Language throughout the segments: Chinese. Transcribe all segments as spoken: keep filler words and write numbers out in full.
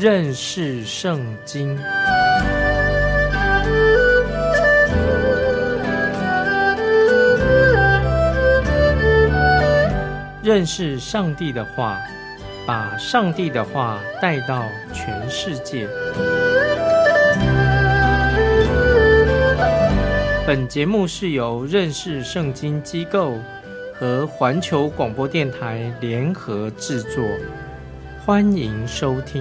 认识圣经。认识上帝的话，把上帝的话带到全世界。本节目是由认识圣经机构和环球广播电台联合制作，欢迎收听。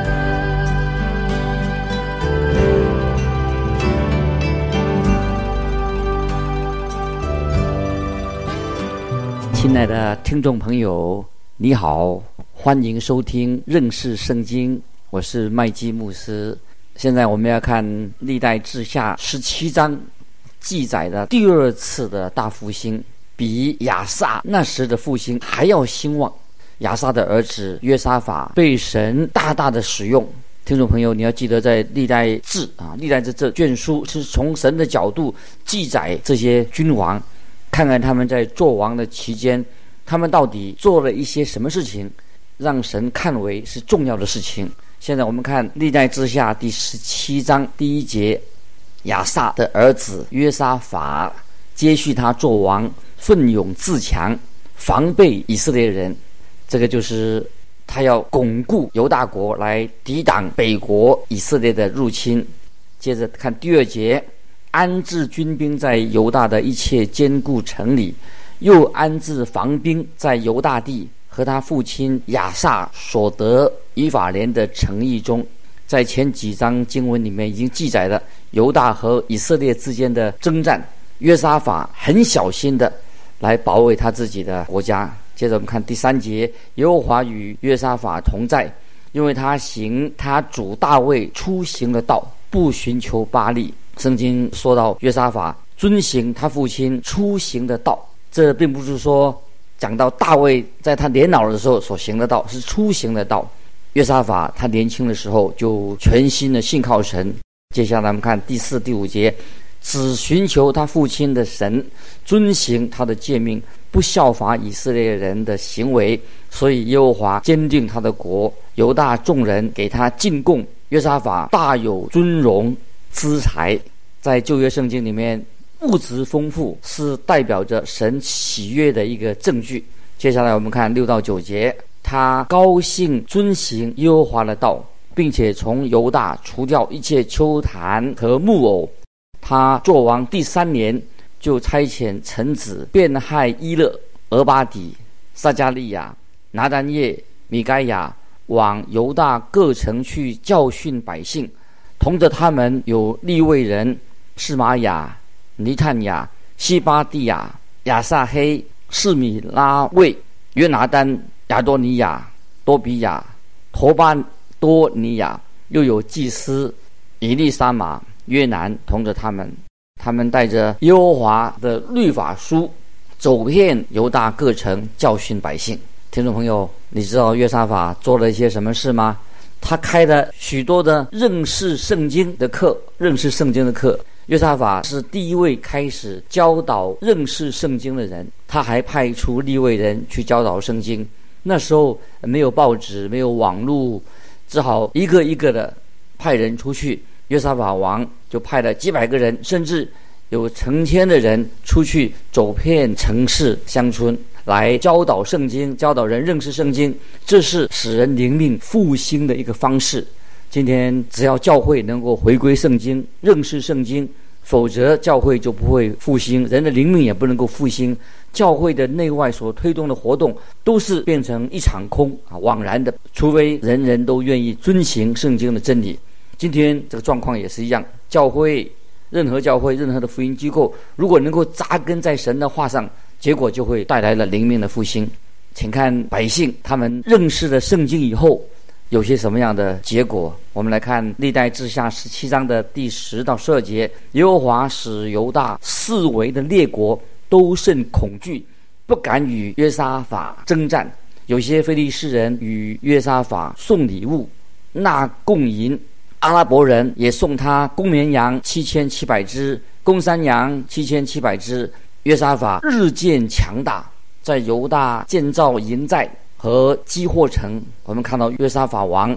亲爱的听众朋友，你好，欢迎收听认识圣经，我是麦基牧师。现在我们要看历代志下十七章记载的第二次的大复兴，比亚撒那时的复兴还要兴旺。亚撒的儿子约沙法被神大大的使用。听众朋友，你要记得，在历代志啊，历代志这卷书是从神的角度记载这些君王，看看他们在做王的期间，他们到底做了一些什么事情，让神看为是重要的事情。现在我们看历代志下第十七章第一节，亚撒的儿子约沙法接续他做王，奋勇自强，防备以色列人。这个就是他要巩固犹大国，来抵挡北国以色列的入侵。接着看第二节，安置军兵在犹大的一切坚固城里，又安置防兵在犹大地和他父亲亚撒所得以法莲的城邑中。在前几章经文里面已经记载了犹大和以色列之间的征战，约沙法很小心的来保卫他自己的国家。接着我们看第三节，耶和华与约沙法同在，因为他行他主大卫出行的道，不寻求巴力。圣经说到约沙法遵行他父亲出行的道，这并不是说讲到大卫在他年老的时候所行的道，是出行的道。约沙法他年轻的时候就全心的信靠神。接下来我们看第四第五节，只寻求他父亲的神，遵行他的诫命，不效法以色列人的行为，所以耶和华坚定他的国，犹大众人给他进贡。约沙法大有尊荣资财。在旧约圣经里面，物质丰富是代表着神喜悦的一个证据。接下来我们看六到九节，他高兴遵行耶和华的道，并且从犹大除掉一切丘坛和木偶。他作王第三年，就差遣臣子变害伊勒、俄巴底、撒加利亚、拿单业、米该亚往犹大各城去教训百姓，同着他们有利未人示玛雅、尼探雅、西巴蒂亚、亚撒黑、示米拉卫、约拿单、亚多尼亚、多比亚、陀巴多尼亚，又有祭司以利沙玛、约南同着他们。他们带着耶和华的律法书，走遍犹大各城，教训百姓。听众朋友，你知道约沙法做了一些什么事吗？他开了许多的认识圣经的课，认识圣经的课。约沙法是第一位开始教导认识圣经的人，他还派出利未人去教导圣经。那时候没有报纸，没有网络，只好一个一个的派人出去。约沙法王就派了几百个人，甚至有成千的人出去走遍城市乡村，来教导圣经，教导人认识圣经。这是使人灵命复兴的一个方式。今天只要教会能够回归圣经，认识圣经，否则教会就不会复兴，人的灵命也不能够复兴。教会的内外所推动的活动都是变成一场空啊，枉然的，除非人人都愿意遵行圣经的真理。今天这个状况也是一样，教会任何教会任何的福音机构，如果能够扎根在神的话上，结果就会带来了灵命的复兴。请看百姓他们认识了圣经以后有些什么样的结果。我们来看历代志下十七章的第十到十二节，耶和华使犹大四围的列国都甚恐惧，不敢与约沙法征战。有些非利士人与约沙法送礼物，纳贡银，阿拉伯人也送他公绵羊七千七百只，公山羊七千七百只。约沙法日渐强大，在犹大建造营寨和基货城。我们看到约沙法王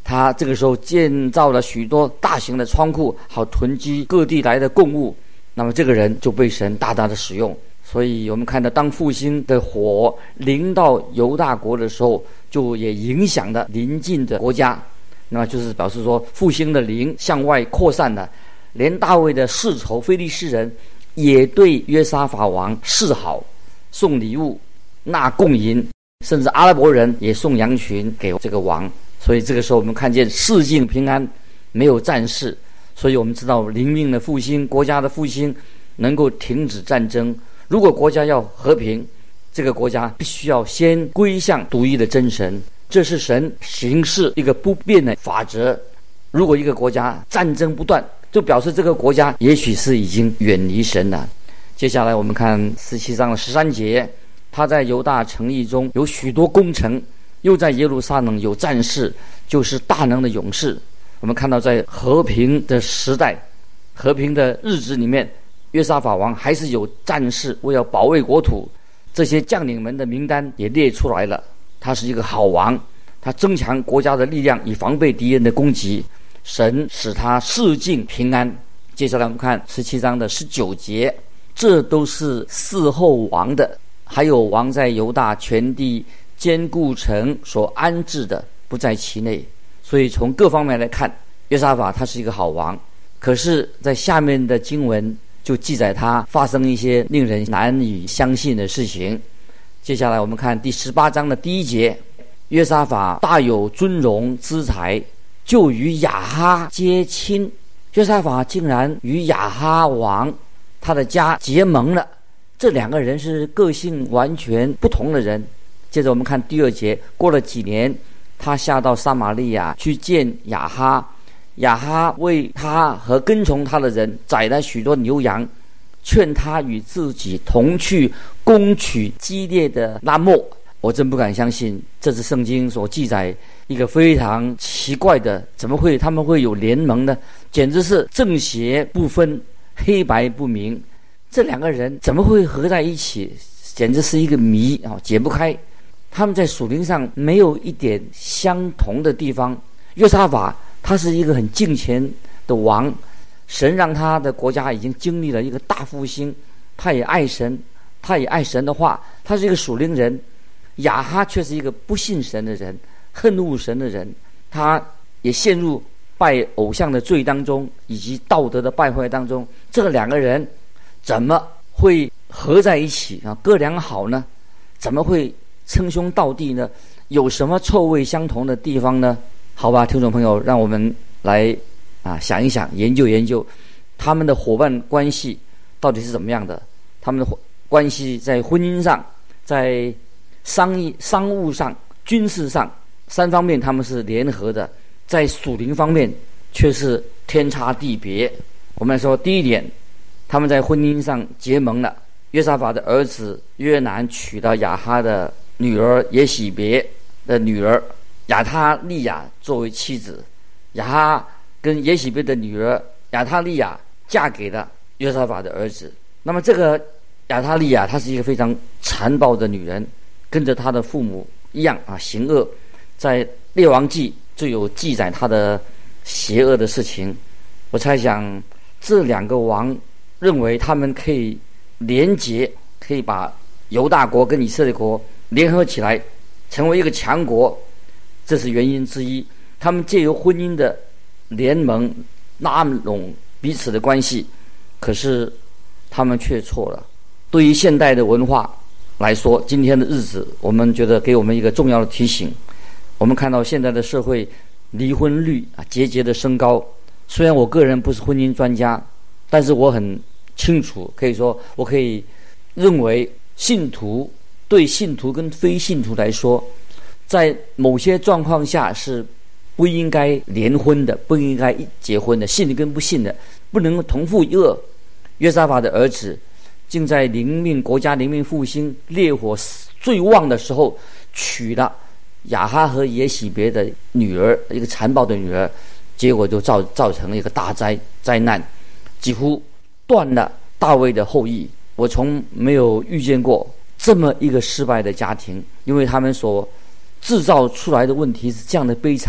他这个时候建造了许多大型的仓库，好囤积各地来的贡物。那么这个人就被神大大的使用。所以我们看到，当复兴的火临到犹大国的时候，就也影响了邻近的国家。那么就是表示说，复兴的灵向外扩散了，连大卫的世仇非利士人也对约沙法王示好，送礼物，纳贡银，甚至阿拉伯人也送羊群给这个王。所以这个时候我们看见世境平安，没有战事。所以我们知道灵命的复兴，国家的复兴能够停止战争。如果国家要和平，这个国家必须要先归向独一的真神，这是神行事一个不变的法则。如果一个国家战争不断，就表示这个国家也许是已经远离神了。接下来我们看十七章的十三节，他在犹大城邑中有许多工程，又在耶路撒冷有战士，就是大能的勇士。我们看到在和平的时代，和平的日子里面，约沙法王还是有战士为了保卫国土，这些将领们的名单也列出来了。他是一个好王，他增强国家的力量，以防备敌人的攻击。神使他世境平安。接下来我们看十七章的十九节，这都是嗣后王的，还有王在犹大全地坚固城所安置的，不在其内。所以从各方面来看，约沙法他是一个好王。可是在下面的经文就记载他发生一些令人难以相信的事情。接下来我们看第十八章的第一节，约沙法大有尊荣资财，就与亚哈结亲。约沙法竟然与亚哈王他的家结盟了。这两个人是个性完全不同的人。接着我们看第二节，过了几年，他下到撒玛利亚去见亚哈，亚哈为他和跟从他的人宰了许多牛羊，劝他与自己同去攻取基列的拉末。我真不敢相信，这是圣经所记载一个非常奇怪的，怎么会他们会有联盟呢？简直是正邪不分，黑白不明。这两个人怎么会合在一起？简直是一个谜啊，解不开。他们在属灵上没有一点相同的地方。约沙法他是一个很敬虔的王，神让他的国家已经经历了一个大复兴，他也爱神，他也爱神的话，他是一个属灵人。亚哈却是一个不信神的人，恨恶神的人，他也陷入拜偶像的罪当中，以及道德的败坏当中。这两个人怎么会合在一起啊？哥俩好呢？怎么会称兄道弟呢？有什么臭味相同的地方呢？好吧，听众朋友，让我们来啊想一想，研究研究他们的伙伴关系到底是怎么样的。他们的关系在婚姻上，在商业、商务上、军事上三方面他们是联合的，在属灵方面却是天差地别。我们来说第一点，他们在婚姻上结盟了。约沙法的儿子约南娶了亚哈的女儿耶洗别的女儿亚他利亚作为妻子，亚哈跟耶洗别的女儿亚他利亚嫁给了约沙法的儿子。那么这个亚他利亚她是一个非常残暴的女人，跟着她的父母一样啊行恶，在列王记就有记载她的邪恶的事情。我猜想这两个王认为他们可以联结，可以把犹大国跟以色列国联合起来成为一个强国，这是原因之一。他们借由婚姻的联盟拉拢彼此的关系，可是他们却错了。对于现代的文化来说，今天的日子我们觉得给我们一个重要的提醒。我们看到现在的社会离婚率啊节节的升高。虽然我个人不是婚姻专家，但是我很清楚，可以说我可以认为信徒对信徒跟非信徒来说，在某些状况下是不应该联婚的，不应该结婚的，信的跟不信的不能同父异母。约沙法的儿子竟在灵命国家灵命复兴烈火最旺的时候娶了亚哈和耶洗别的女儿，一个残暴的女儿，结果就造造成了一个大灾灾难，几乎断了大卫的后裔。我从没有遇见过这么一个失败的家庭，因为他们所制造出来的问题是这样的悲惨，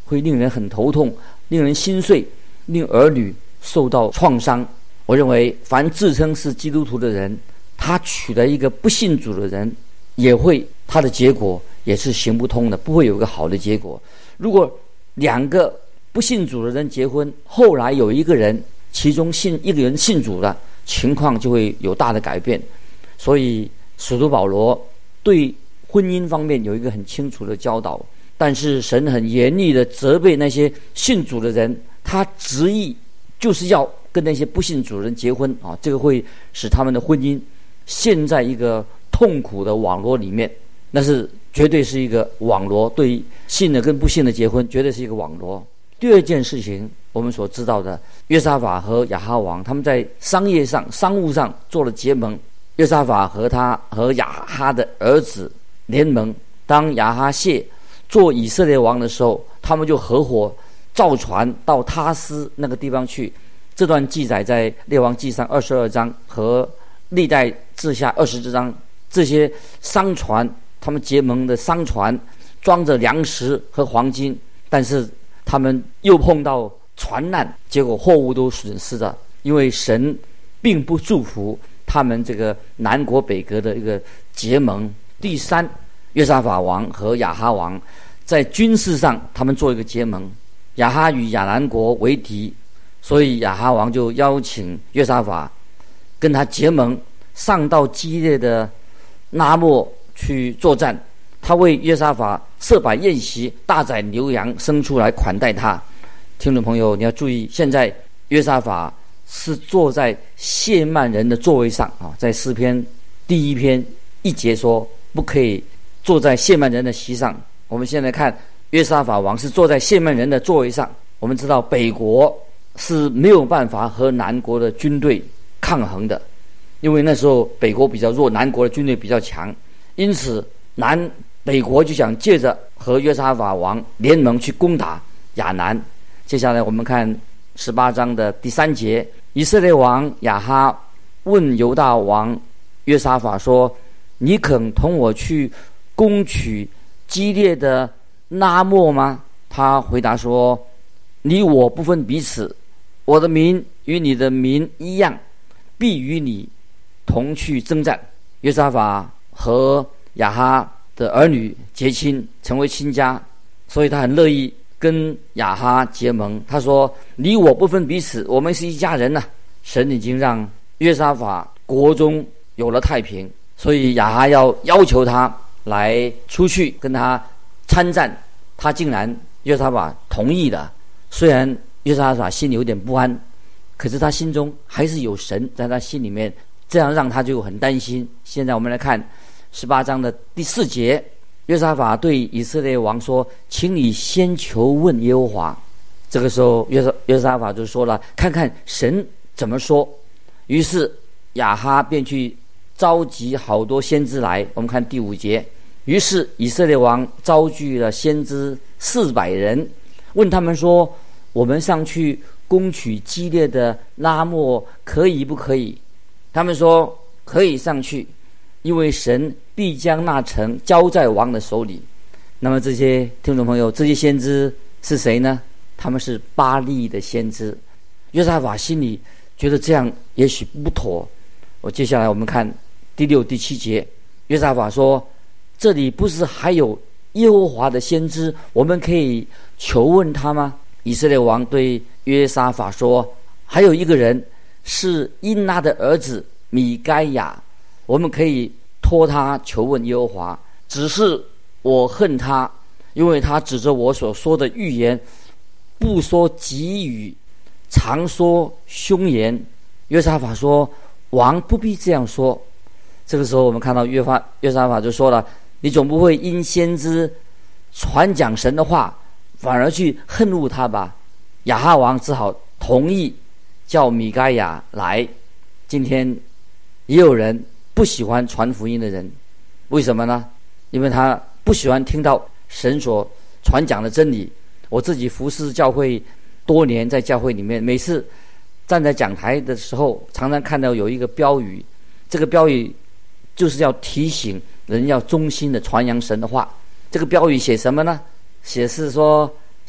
会令人很头痛，令人心碎，令儿女受到创伤。我认为凡自称是基督徒的人，他娶了一个不信主的人，也会他的结果也是行不通的，不会有一个好的结果。如果两个不信主的人结婚，后来有一个人其中信一个人信主了，情况就会有大的改变。所以使徒保罗对婚姻方面有一个很清楚的教导，但是神很严厉的责备那些信主的人，他执意就是要跟那些不信主的人结婚啊，这个会使他们的婚姻陷在一个痛苦的网络里面。那是绝对是一个网络，对信的跟不信的结婚绝对是一个网络。第二件事情，我们所知道的，约沙法和亚哈王他们在商业上商务上做了结盟。约沙法和他和亚哈的儿子联盟，当亚哈谢做以色列王的时候，他们就合伙造船到他斯那个地方去。这段记载在列王记上二十二章和历代志下二十章。这些商船，他们结盟的商船装着粮食和黄金，但是他们又碰到船难，结果货物都损失了，因为神并不祝福他们这个南国北国的一个结盟。第三，约沙法王和亚哈王在军事上他们做一个结盟，亚哈与亚兰国为敌，所以亚哈王就邀请约沙法跟他结盟，上到基列的拉末去作战。他为约沙法设摆宴席，大宰牛羊牲畜来款待他。听众朋友，你要注意，现在约沙法是坐在谢曼人的座位上啊，在诗篇第一篇一节说不可以坐在谢曼人的席上。我们现在看约沙法王是坐在谢曼人的座位上。我们知道北国是没有办法和南国的军队抗衡的，因为那时候北国比较弱，南国的军队比较强，因此南北国就想借着和约沙法王联盟去攻打亚南。接下来我们看十八章的第三节，以色列王亚哈问犹大王约沙法说，你肯同我去攻取基列的拉末吗？他回答说，你我不分彼此，我的民与你的民一样，必与你同去征战。约沙法和亚哈的儿女结亲，成为亲家，所以他很乐意跟亚哈结盟。他说，你我不分彼此，我们是一家人呐、啊。神已经让约沙法国中有了太平，所以亚哈要要求他来出去跟他参战，他竟然约沙法同意了。虽然约沙法心里有点不安，可是他心中还是有神在他心里面，这样让他就很担心。现在我们来看十八章的第四节，约沙法对以色列王说，请你先求问耶和华。这个时候约沙约沙法就说了，看看神怎么说。于是亚哈便去召集好多先知来。我们看第五节，于是以色列王召聚了先知四百人，问他们说，我们上去攻取基列的拉末可以不可以？他们说可以上去，因为神必将那城交在王的手里。那么这些听众朋友，这些先知是谁呢？他们是巴力的先知。约沙法心里觉得这样也许不妥。我接下来我们看第六第七节，约沙法说，这里不是还有耶和华的先知，我们可以求问他吗？以色列王对约沙法说，还有一个人是因拉的儿子米该亚，我们可以托他求问耶和华，只是我恨他，因为他指着我所说的预言不说吉语，常说凶言。约沙法说，王不必这样说。这个时候我们看到约法约沙法就说了，你总不会因先知传讲神的话反而去恨恶他吧？亚哈王只好同意叫米该亚来。今天也有人不喜欢传福音的人，为什么呢？因为他不喜欢听到神所传讲的真理。我自己服侍教会多年，在教会里面，每次站在讲台的时候，常常看到有一个标语，这个标语就是要提醒人要忠心的传扬神的话。这个标语写什么呢？写是说，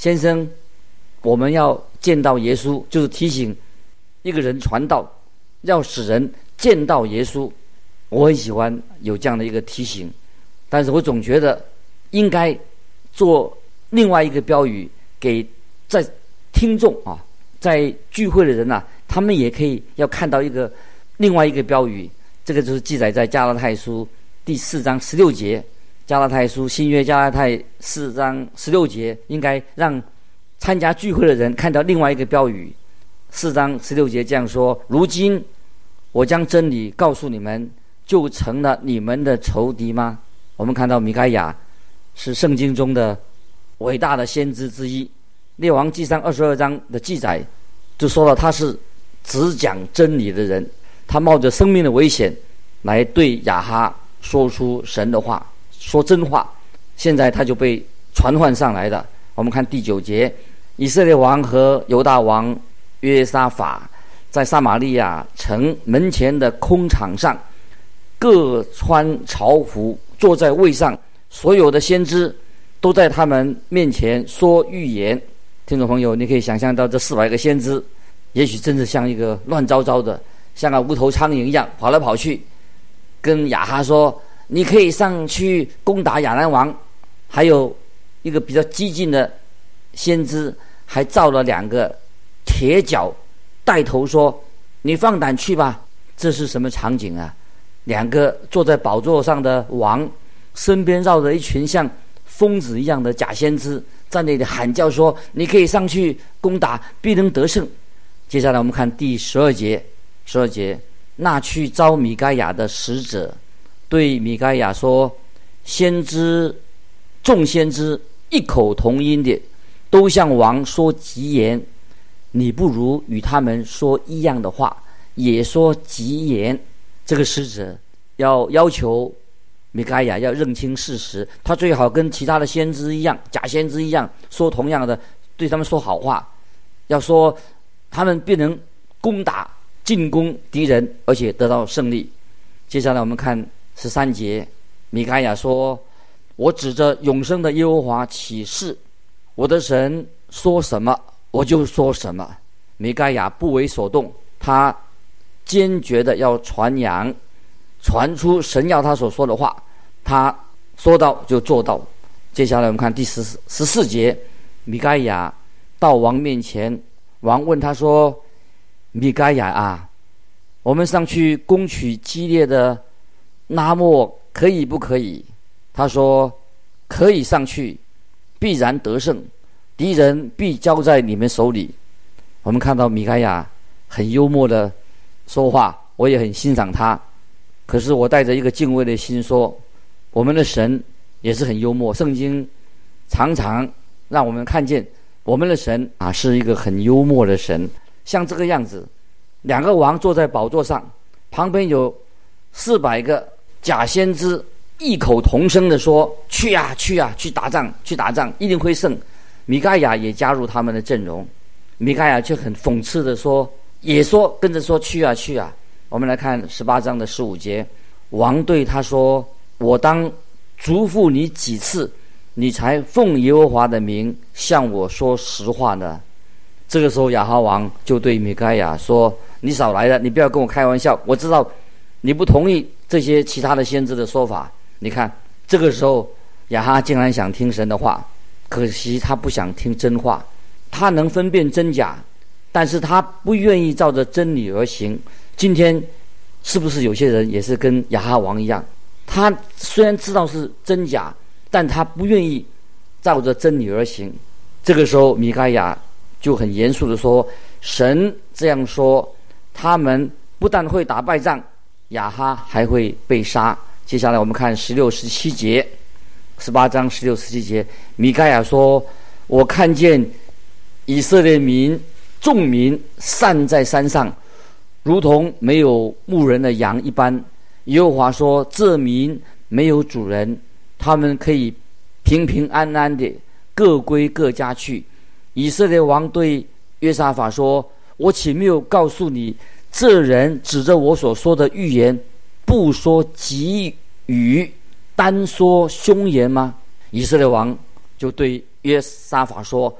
先生，我们要见到耶稣，就是提醒一个人传道，要使人见到耶稣。我很喜欢有这样的一个提醒，但是我总觉得应该做另外一个标语，给在听众啊，在聚会的人啊，他们也可以要看到一个另外一个标语。这个就是记载在加拉太书第四章十六节。加拉太书新约加拉太四章十六节，应该让参加聚会的人看到另外一个标语。四章十六节这样说：如今我将真理告诉你们，就成了你们的仇敌吗？我们看到米该亚是圣经中的伟大的先知之一。列王纪上二十二章的记载就说到，他是只讲真理的人，他冒着生命的危险来对亚哈说出神的话，说真话。现在他就被传唤上来了。我们看第九节，以色列王和犹大王约沙法在撒玛利亚城门前的空场上，各穿朝服，坐在位上，所有的先知都在他们面前说预言。听众朋友，你可以想象到这四百个先知，也许真是像一个乱糟糟的，像个无头苍蝇一样跑来跑去，跟亚哈说：你可以上去攻打亚兰王。还有一个比较激进的先知，还造了两个铁脚，带头说：你放胆去吧。这是什么场景啊？两个坐在宝座上的王，身边绕着一群像疯子一样的假先知，在那里喊叫说：你可以上去攻打，必能得胜。接下来我们看第十二节。十二节，那去招米该亚的使者对米该亚说：先知众先知异口同音的都向王说吉言，你不如与他们说一样的话，也说吉言。这个使者要要求米该亚要认清事实，他最好跟其他的先知一样，假先知一样，说同样的，对他们说好话，要说他们必能攻打进攻敌人，而且得到胜利。接下来我们看十三节，米该亚说：我指着永生的耶和华起誓，我的神说什么我就说什么。米该亚不为所动，他坚决的要传扬传出神要他所说的话，他说到就做到。接下来我们看第十十四节，米该亚到王面前，王问他说：米该亚啊，我们上去攻取基列的拉末可以不可以？他说：可以上去，必然得胜，敌人必交在你们手里。我们看到米该亚很幽默的说话，我也很欣赏他。可是我带着一个敬畏的心说，我们的神也是很幽默。圣经常常让我们看见我们的神啊是一个很幽默的神。像这个样子，两个王坐在宝座上，旁边有四百个假先知，异口同声的说：去啊去啊，去打仗去打仗，一定会胜。米该亚也加入他们的阵容，米该亚却很讽刺的说，也说跟着说去啊去啊。我们来看十八章的十五节，王对他说：我当嘱咐你几次，你才奉耶和华的名向我说实话呢？这个时候亚哈王就对米该亚说：你少来了，你不要跟我开玩笑，我知道你不同意这些其他的先知的说法。你看这个时候亚哈竟然想听神的话，可惜他不想听真话。他能分辨真假，但是他不愿意照着真理而行。今天是不是有些人也是跟亚哈王一样，他虽然知道是真假，但他不愿意照着真理而行。这个时候米该亚就很严肃的说，神这样说，他们不但会打败仗，亚哈还会被杀。接下来我们看十六十七节，十八章十六十七节，米该亚说：我看见以色列民众民散在山上，如同没有牧人的羊一般。耶和华说：这民没有主人，他们可以平平安安的各归各家去。以色列王对约沙法说：我岂没有告诉你，这人指着我所说的预言，不说吉语，单说凶言吗？以色列王就对约沙法说：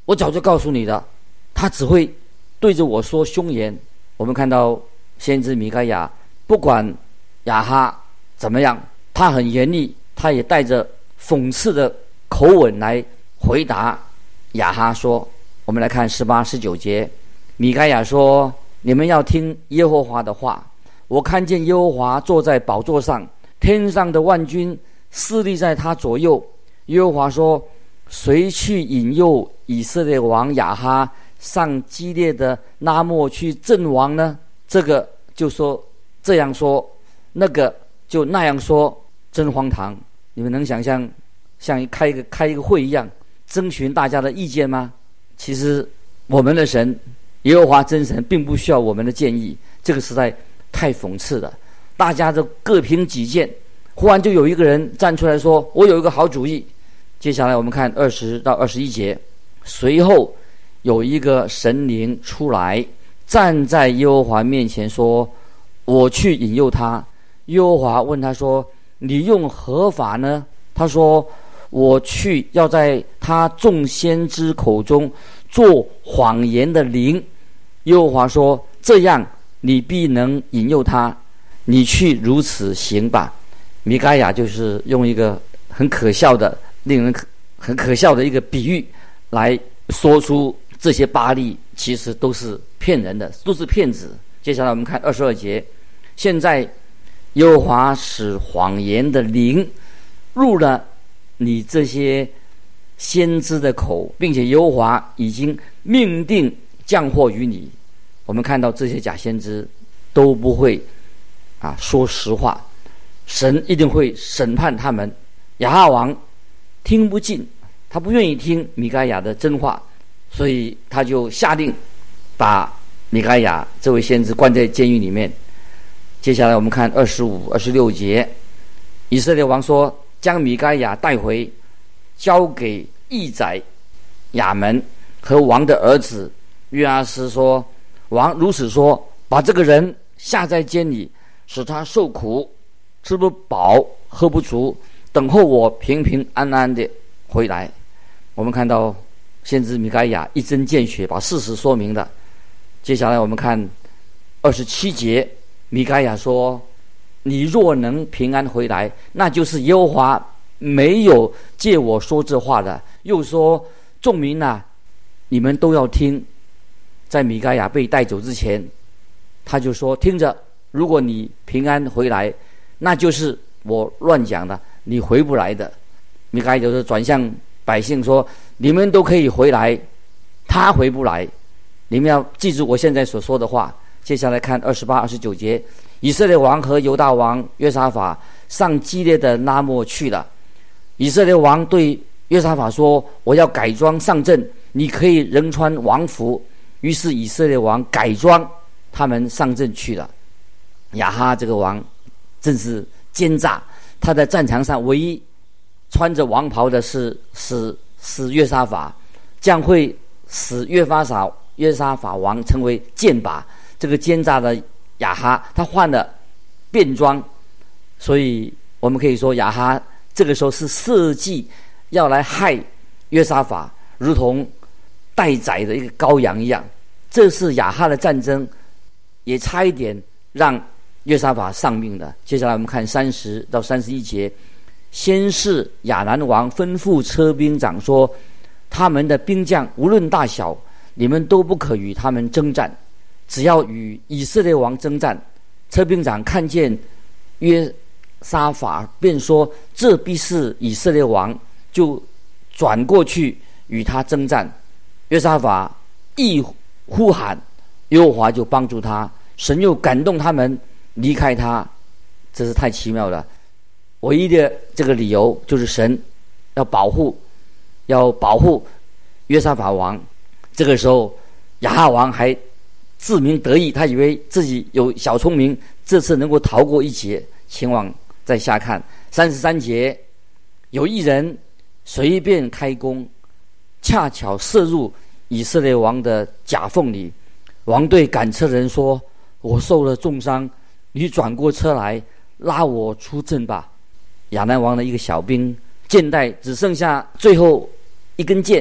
我早就告诉你的，他只会对着我说凶言。我们看到先知米该亚，不管亚哈怎么样，他很严厉，他也带着讽刺的口吻来回答亚哈说，我们来看十八、十九节，米该亚说：你们要听耶和华的话，我看见耶和华坐在宝座上，天上的万军侍立在他左右。耶和华说：谁去引诱以色列王亚哈上基列的拉末去阵亡呢？这个就说这样说，那个就那样说，真荒唐。你们能想象像开一个开一个会一样征询大家的意见吗？其实我们的神耶和华真神并不需要我们的建议，这个实在太讽刺了。大家都各凭己见，忽然就有一个人站出来说，我有一个好主意。接下来我们看二十到二十一节，随后有一个神灵出来，站在耶和华面前说，我去引诱他。耶和华问他说，你用何法呢？他说，我去要在他众先知口中做谎言的灵。耶和华说，这样你必能引诱他，你去如此行吧。米该亚就是用一个很可笑的令人很可笑的一个比喻来说出这些巴力其实都是骗人的，都是骗子。接下来我们看二十二节，现在耶和华使谎言的灵入了你这些先知的口，并且耶和华已经命定降祸于你。我们看到这些假先知都不会啊说实话，神一定会审判他们。亚哈王听不进，他不愿意听米该亚的真话，所以他就下令把米该亚这位先知关在监狱里面。接下来我们看二十五、二十六节，以色列王说，将米该亚带回，交给义宰亚门和王的儿子约阿斯说，王如此说，把这个人下在监里，使他受苦，吃不饱，喝不足，等候我平平安安的回来。我们看到先知米该亚一针见血把事实说明了。接下来我们看二十七节，米该亚说，你若能平安回来，那就是耶和华没有借我说这话的。又说，众民啊，你们都要听。在米该亚被带走之前，他就说，听着，如果你平安回来，那就是我乱讲的，你回不来的。米该亚就是转向百姓说，你们都可以回来，他回不来，你们要记住我现在所说的话。接下来看二十八、二十九节，以色列王和犹大王约沙法上基列的拉末去了。以色列王对约沙法说，我要改装上阵，你可以仍穿王服。于是以色列王改装，他们上阵去了。亚哈这个王真是奸诈，他在战场上唯一穿着王袍的是是是约沙法，将会使约法撒约沙法王成为箭靶。这个奸诈的亚哈，他换了便装，所以我们可以说亚哈这个时候是设计要来害约沙法，如同待宰的一个羔羊一样。这是亚哈的战争，也差一点让约沙法丧命的。接下来我们看三十到三十一节，先是亚兰王吩咐车兵长说，他们的兵将无论大小，你们都不可与他们征战，只要与以色列王征战。车兵长看见约沙法，便说，这必是以色列王，就转过去与他征战。约沙法一呼喊，耶和华就帮助他，神又感动他们离开他。这是太奇妙了。唯一的这个理由就是神要保护要保护约沙法王。这个时候亚哈王还自鸣得意，他以为自己有小聪明，这次能够逃过一劫。请往再下看三十三节，有一人随便开弓，恰巧射入以色列王的甲缝里。王对赶车人说，我受了重伤，你转过车来拉我出阵吧。亚兰王的一个小兵，箭袋只剩下最后一根箭，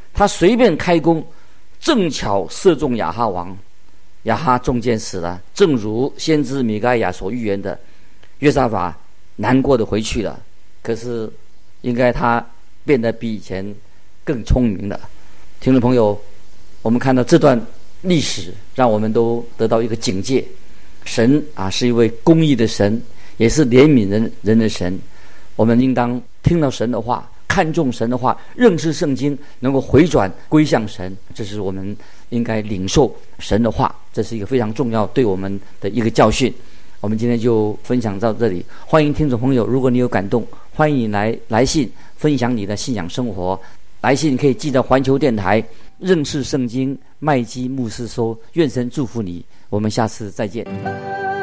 他随便开弓，正巧射中亚哈王，亚哈中箭死了。正如先知米该亚所预言的，约沙法难过的回去了。可是应该他变得比以前更聪明了。听众朋友，我们看到这段历史，让我们都得到一个警戒。神啊，是一位公义的神，也是怜悯人人的神。我们应当听到神的话，看重神的话，认识圣经，能够回转归向神。这是我们应该领受神的话，这是一个非常重要对我们的一个教训。我们今天就分享到这里，欢迎听众朋友，如果你有感动，欢迎你来来信分享你的信仰生活。来信可以寄到环球电台认识圣经麦基牧师收。愿神祝福你，我们下次再见。